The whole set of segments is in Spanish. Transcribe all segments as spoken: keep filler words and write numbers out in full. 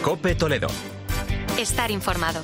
COPE Toledo. Estar informado.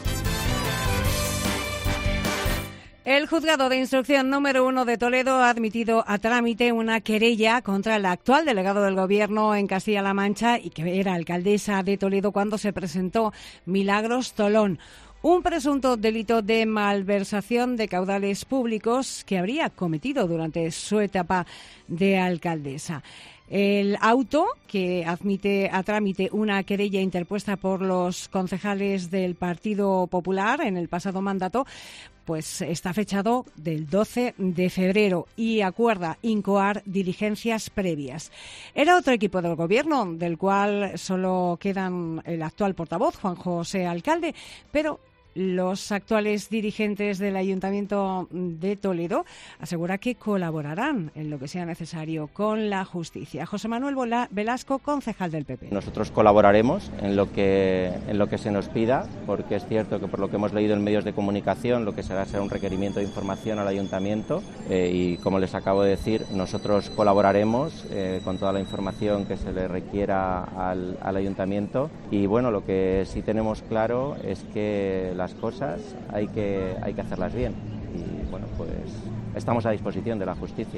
El juzgado de instrucción número uno de Toledo ha admitido a trámite una querella contra el actual delegado del Gobierno en Castilla-La Mancha y que era alcaldesa de Toledo cuando se presentó Milagros Tolón. Un presunto delito de malversación de caudales públicos que habría cometido durante su etapa de alcaldesa. El auto, que admite a trámite una querella interpuesta por los concejales del Partido Popular en el pasado mandato, pues está fechado del doce de febrero y acuerda incoar diligencias previas. Era otro equipo del Gobierno, del cual solo quedan el actual portavoz, Juan José Alcalde, pero los actuales dirigentes del Ayuntamiento de Toledo aseguran que colaborarán en lo que sea necesario con la justicia. José Manuel Velasco, concejal del P P. Nosotros colaboraremos en lo que en lo que se nos pida, porque es cierto que por lo que hemos leído en medios de comunicación, lo que será será un requerimiento de información al Ayuntamiento eh, y, como les acabo de decir, nosotros colaboraremos eh, con toda la información que se le requiera al, al Ayuntamiento. Y bueno, lo que sí tenemos claro es que la las cosas hay que, hay que hacerlas bien y bueno, pues estamos a disposición de la justicia.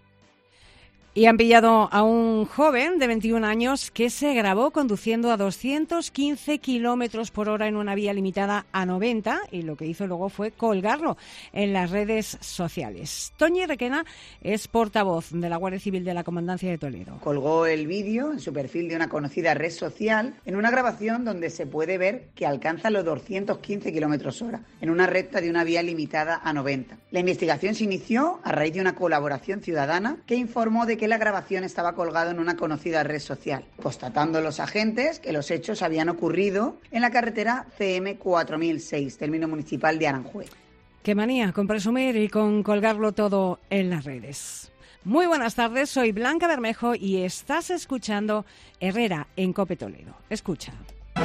Y han pillado a un joven de veintiún años que se grabó conduciendo a doscientos quince kilómetros por hora en una vía limitada a noventa y lo que hizo luego fue colgarlo en las redes sociales. Toñi Requena es portavoz de la Guardia Civil de la Comandancia de Toledo. Colgó el vídeo en su perfil de una conocida red social en una grabación donde se puede ver que alcanza los doscientos quince kilómetros hora en una recta de una vía limitada a noventa. La investigación se inició a raíz de una colaboración ciudadana que informó de que que la grabación estaba colgada en una conocida red social, constatando los agentes que los hechos habían ocurrido en la carretera C M cuatro mil seis, término municipal de Aranjuez. Qué manía con presumir y con colgarlo todo en las redes. Muy buenas tardes, soy Blanca Bermejo y estás escuchando Herrera en COPE Toledo. Escucha.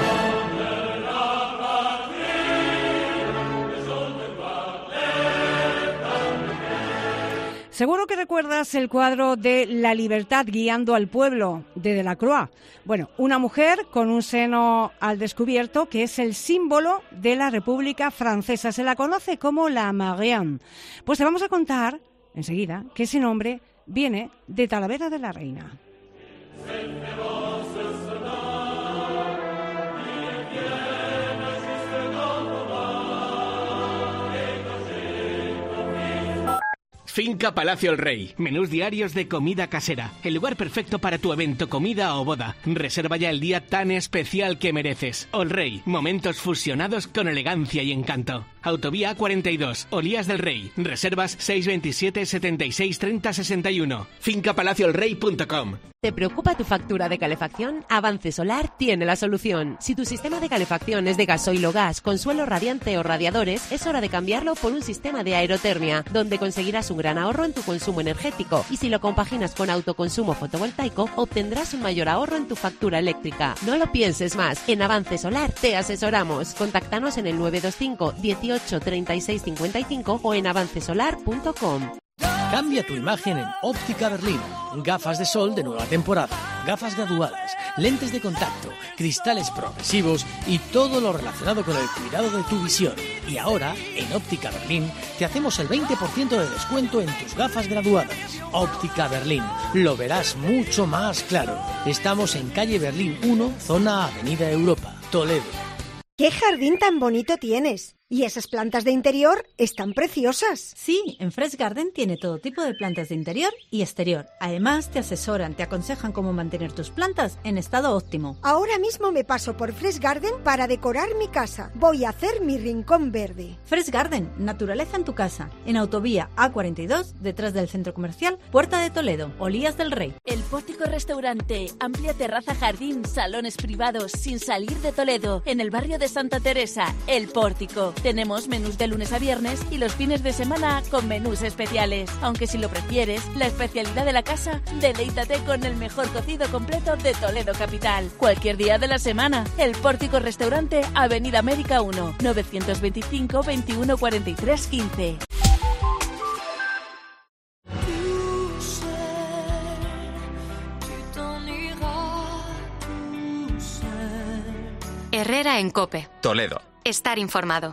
Seguro que recuerdas el cuadro de La libertad guiando al pueblo, de Delacroix. Bueno, una mujer con un seno al descubierto que es el símbolo de la República Francesa. Se la conoce como la Marianne. Pues te vamos a contar enseguida que ese nombre viene de Talavera de la Reina. Finca Palacio El Rey. Menús diarios de comida casera. El lugar perfecto para tu evento, comida o boda. Reserva ya el día tan especial que mereces. El Rey. Momentos fusionados con elegancia y encanto. Autovía A cuarenta y dos. Olías del Rey. Reservas seis veintisiete, setenta y seis, treinta, sesenta y uno. finca palacio el rey punto com. ¿Te preocupa tu factura de calefacción? Avance Solar tiene la solución. Si tu sistema de calefacción es de gasoil o gas, con suelo radiante o radiadores, es hora de cambiarlo por un sistema de aerotermia, donde conseguirás un gran ahorro en tu consumo energético. Y si lo compaginas con autoconsumo fotovoltaico, obtendrás un mayor ahorro en tu factura eléctrica. No lo pienses más. En Avance Solar te asesoramos. Contáctanos en el nueve dos cinco, dieciocho, treinta y seis, cincuenta y cinco o en avance solar punto com. Cambia tu imagen en Óptica Berlín. Gafas de sol de nueva temporada, gafas graduadas, lentes de contacto, cristales progresivos y todo lo relacionado con el cuidado de tu visión. Y ahora, en Óptica Berlín, te hacemos el veinte por ciento de descuento en tus gafas graduadas. Óptica Berlín, lo verás mucho más claro. Estamos en calle Berlín uno, zona Avenida Europa, Toledo. ¡Qué jardín tan bonito tienes! Y esas plantas de interior están preciosas. Sí, en Fresh Garden tiene todo tipo de plantas de interior y exterior. Además, te asesoran, te aconsejan cómo mantener tus plantas en estado óptimo. Ahora mismo me paso por Fresh Garden para decorar mi casa. Voy a hacer mi rincón verde. Fresh Garden, naturaleza en tu casa. En Autovía A cuarenta y dos, detrás del Centro Comercial Puerta de Toledo, Olías del Rey. El Pórtico Restaurante, amplia terraza, jardín, salones privados, sin salir de Toledo. En el barrio de Santa Teresa, El Pórtico. Tenemos menús de lunes a viernes y los fines de semana con menús especiales. Aunque si lo prefieres, la especialidad de la casa, deleítate con el mejor cocido completo de Toledo capital. Cualquier día de la semana. El Pórtico Restaurante, Avenida América uno, novecientos veinticinco, veintiuno, cuarenta y tres, quince. Herrera en COPE. Toledo. Estar informado.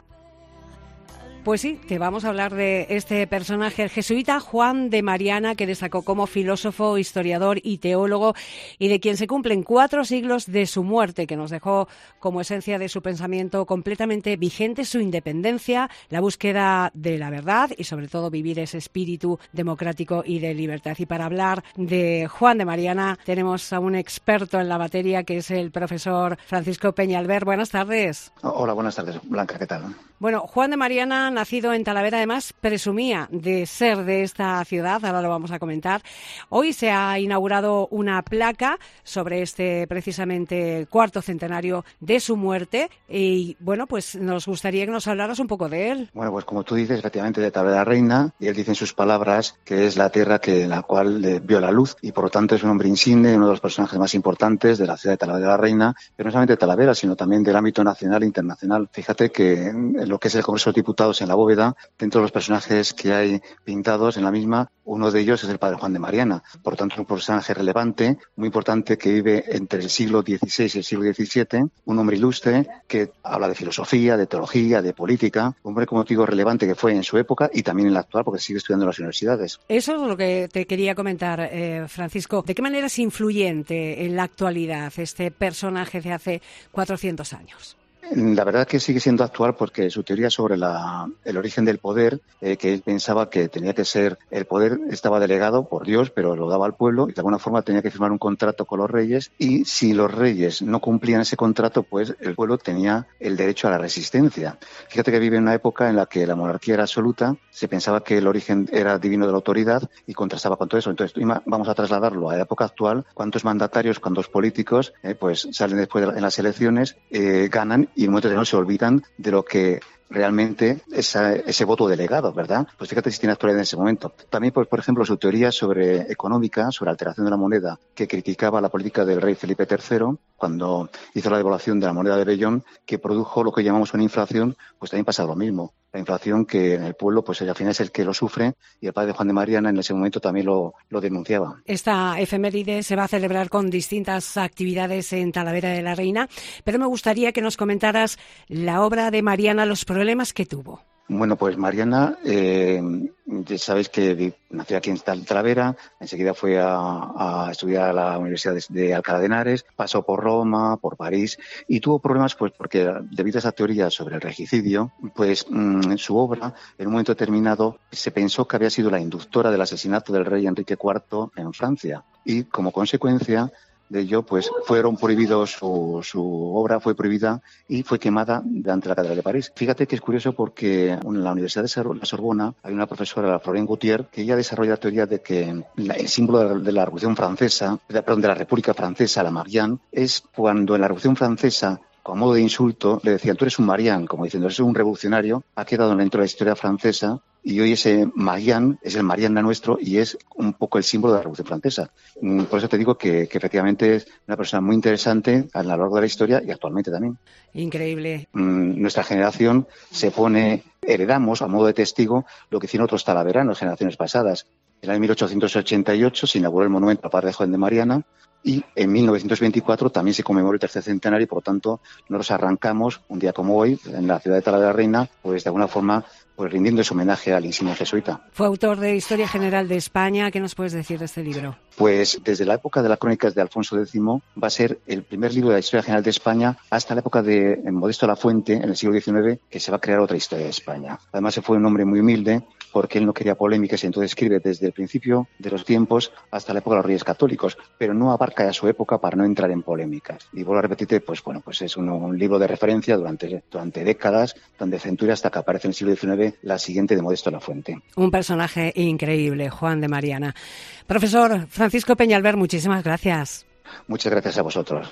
Pues sí, te vamos a hablar de este personaje, el jesuita Juan de Mariana, que destacó como filósofo, historiador y teólogo, y de quien se cumplen cuatro siglos de su muerte, que nos dejó como esencia de su pensamiento completamente vigente su independencia, la búsqueda de la verdad y sobre todo vivir ese espíritu democrático y de libertad. Y para hablar de Juan de Mariana tenemos a un experto en la materia, que es el profesor Francisco Peñalver. Buenas tardes. Hola, buenas tardes, Blanca, ¿qué tal? Bueno, Juan de Mariana, nacido en Talavera, además presumía de ser de esta ciudad, ahora lo vamos a comentar. Hoy se ha inaugurado una placa sobre este precisamente cuarto centenario de su muerte y bueno, pues nos gustaría que nos hablaras un poco de él. Bueno, pues como tú dices, efectivamente de Talavera la Reina, y él dice en sus palabras que es la tierra que en la cual eh, vio la luz y por lo tanto es un hombre insigne, uno de los personajes más importantes de la ciudad de Talavera la Reina, pero no solamente de Talavera, sino también del ámbito nacional e internacional. Fíjate que en lo que es el Congreso de Diputados en la bóveda, dentro de los personajes que hay pintados en la misma, uno de ellos es el padre Juan de Mariana. Por lo tanto, es un personaje relevante, muy importante, que vive entre el siglo dieciséis y el siglo diecisiete, un hombre ilustre que habla de filosofía, de teología, de política, un hombre, como digo, relevante que fue en su época y también en la actual, porque sigue estudiando en las universidades. Eso es lo que te quería comentar, eh, Francisco. ¿De qué manera es influyente en la actualidad este personaje de hace cuatrocientos años? La verdad que sigue siendo actual porque su teoría sobre la, el origen del poder, eh, que él pensaba que tenía que ser, el poder estaba delegado por Dios, pero lo daba al pueblo y de alguna forma tenía que firmar un contrato con los reyes y si los reyes no cumplían ese contrato, pues el pueblo tenía el derecho a la resistencia. Fíjate que vive en una época en la que la monarquía era absoluta, se pensaba que el origen era divino de la autoridad y contrastaba con todo eso. Entonces vamos a trasladarlo a la época actual, cuántos mandatarios, cuántos políticos eh, pues salen después de la, en las elecciones, eh, ganan y en un momento de no se olvidan de lo que realmente esa, ese voto delegado, ¿verdad? Pues fíjate si tiene actualidad en ese momento. También, pues, por ejemplo, su teoría sobre económica, sobre alteración de la moneda, que criticaba la política del rey Felipe tercero, cuando hizo la devaluación de la moneda de Bellón, que produjo lo que llamamos una inflación, pues también pasa lo mismo. La inflación que en el pueblo, pues al final es el que lo sufre, y el padre Juan de Mariana en ese momento también lo, lo denunciaba. Esta efeméride se va a celebrar con distintas actividades en Talavera de la Reina, pero me gustaría que nos comentaras la obra de Mariana, los problemas que tuvo. Bueno, pues Mariana, eh, ya sabéis que nació aquí en Talavera, enseguida fue a, a estudiar a la Universidad de, de Alcalá de Henares, pasó por Roma, por París y tuvo problemas pues porque debido a esa teoría sobre el regicidio, pues mmm, su obra en un momento determinado se pensó que había sido la inductora del asesinato del rey Enrique cuarto en Francia y como consecuencia de ello, pues fueron prohibidos, su, su obra fue prohibida y fue quemada delante de la Catedral de París. Fíjate que es curioso porque en la Universidad de la Sorbona hay una profesora, Florent Gautier, que ella desarrolla la teoría de que la, el símbolo de la, de la Revolución Francesa, de, perdón, de la República Francesa, la Marianne, es cuando en la Revolución Francesa, como modo de insulto, le decían, tú eres un Marianne, como diciendo, eres un revolucionario, ha quedado dentro de la historia francesa. Y hoy ese Marianne es el Marianne nuestro y es un poco el símbolo de la Revolución Francesa. Por eso te digo que, que efectivamente es una persona muy interesante a lo largo de la historia y actualmente también. Increíble. Nuestra generación se pone, heredamos a modo de testigo lo que hicieron otros talaveranos, generaciones pasadas. En el año mil ochocientos ochenta y ocho se inauguró el monumento al padre Juan de Mariana y en mil novecientos veinticuatro también se conmemoró el tercer centenario y por lo tanto nos arrancamos un día como hoy en la ciudad de Talavera de la Reina, pues de alguna forma pues rindiendo ese homenaje al insigne jesuita. Fue autor de Historia General de España. ¿Qué nos puedes decir de este libro? Pues desde la época de las crónicas de Alfonso décimo va a ser el primer libro de la Historia General de España hasta la época de Modesto Lafuente, en el siglo diecinueve, que se va a crear otra historia de España. Además, se fue un hombre muy humilde porque él no quería polémicas y entonces escribe desde el principio de los tiempos hasta la época de los Reyes Católicos, pero no abarca ya su época para no entrar en polémicas. Y vuelvo a repetirte, pues bueno, pues es un, un libro de referencia durante, durante décadas, donde centura hasta que aparece en el siglo diecinueve la siguiente de Modesto Lafuente. Un personaje increíble, Juan de Mariana. Profesor Francisco Peñalver, muchísimas gracias. Muchas gracias a vosotros.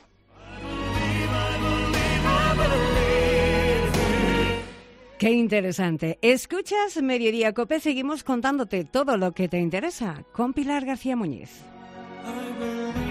Qué interesante. Escuchas Mediodía Cope, seguimos contándote todo lo que te interesa con Pilar García Muñiz.